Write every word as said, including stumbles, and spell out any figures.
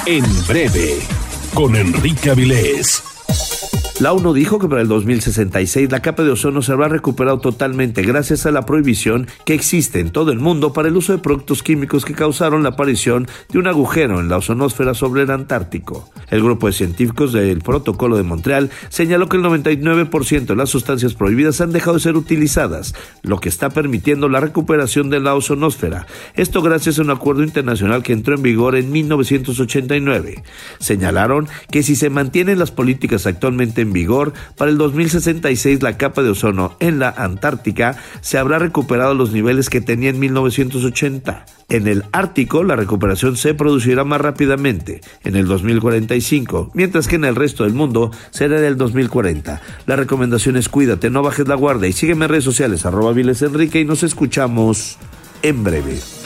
En breve, con Enrique Avilés. La ONU dijo que para el dos mil sesenta y seis la capa de ozono se habrá recuperado totalmente gracias a la prohibición que existe en todo el mundo para el uso de productos químicos que causaron la aparición de un agujero en la ozonosfera sobre el Antártico. El grupo de científicos del Protocolo de Montreal señaló que el noventa y nueve por ciento de las sustancias prohibidas han dejado de ser utilizadas, lo que está permitiendo la recuperación de la ozonosfera. Esto gracias a un acuerdo internacional que entró en vigor en mil novecientos ochenta y nueve. Señalaron que si se mantienen las políticas actualmente en vigor, para el dos mil sesenta y seis la capa de ozono en la Antártica se habrá recuperado a los niveles que tenía en mil novecientos ochenta. En el Ártico, la recuperación se producirá más rápidamente, en el dos mil cuarenta y cinco, mientras que en el resto del mundo será en el dos mil cuarenta. La recomendación es cuídate, no bajes la guardia y sígueme en redes sociales, arroba Avilés Enrique, y nos escuchamos en breve.